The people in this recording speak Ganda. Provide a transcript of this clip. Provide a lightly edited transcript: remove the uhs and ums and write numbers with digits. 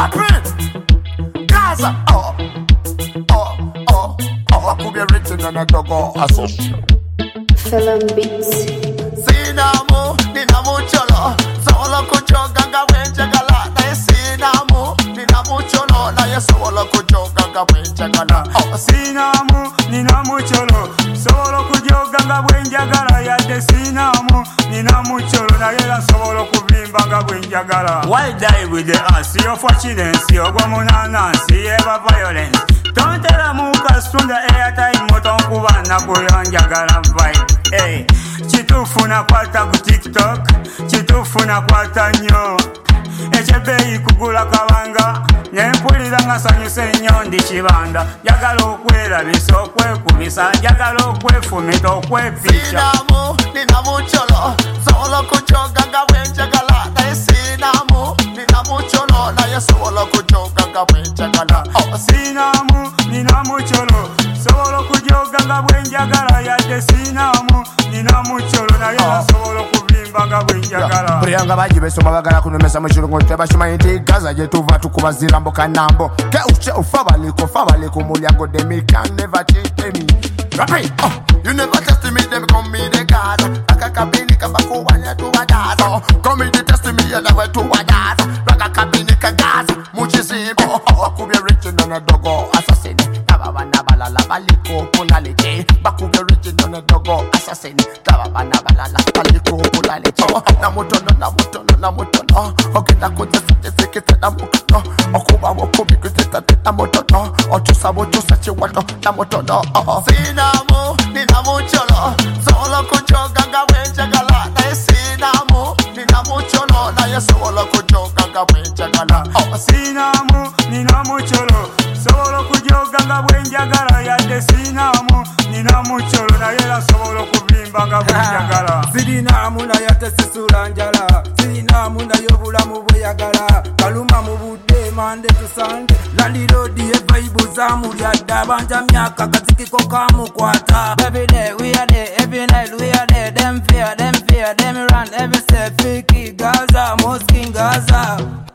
Rapping Gaza, I could be written on a doggo association. Film beats. Sinamu, ninamu cholo, solo kucho ganga wenja gala. Na sinamu, ninamu cholo, na solo kucho ganga wenja gala. Sinamu, ninamu cholo, solo kucho ganga wenja gala. Yade sinamu, ninamu cholo, na solo kuvimba ganga wenja gala. Why die with the ass? You're fortunate, you're guamunana, you're violence. Don't tell a muka soon the airtime, moton kubana kuyanja gala vibe. Hey, chitufu na kwata ku TikTok, chitufu na kwata nyo. Echebe kugula kabanga, nyempulira nga sanyuse nnyo ndi kibanda. Njagala okwera bisokwe kubisa, njagala okwefumita okwepicha. Sinamu, ninamu cholo, solo kuchoga nga wenjagala. Na sinamu, ninamu cholo, na solo kuchoga nga wenjagala. Sinamu, ninamu cholo, solo kujoga nga bwenjagala. Yadde sinamu, ninamu cholo, na solo kuvimba nga bwenjagala. Prianga baji besoma bagala kunomesa mu kirungo tebashima inti Gaza je tuva tukubazira mboka nambo. Ke uche ufabaliko mulyango dem can never change me. Rapping, you never test me, them come me the Gaza. Akakabini kabako wanya tu wadaza. Come me the test me and never to wadaza. Akakabini Gaza, muchizimbo. Bakubye rich on a doggo assassin. Tababana balala baliko polalite. Bakubye rich on a doggo assassin. Tababana balala baliko polalite. Namutono. Ogenda kote sekete namutono. Okuba wokubi kuteta namutono. Ochusa chiwato namutono. Sinamu, ninamu cholo, solo kuchoga nga wenjagala. Na sinamu, ninamu cholo, na solo kuchoga nga wenjagala. Sinamu, ninamu cholo, solo kujoga nga bwenjagala. Yadde sinamu, ninamu cholo, na solo kuvimba nga bwenjagala. Sirinamu na yate sisula njala, sirinamu na yobulamu bweyagala. Kaluma mu budde mande tusande, landi lodi evaibu zamu lyadda. Banja myaka kazikiko kamukwata. Every day we are there, every night we are there. Them fear, them run, every step fiki Gaza, Moskin Gaza.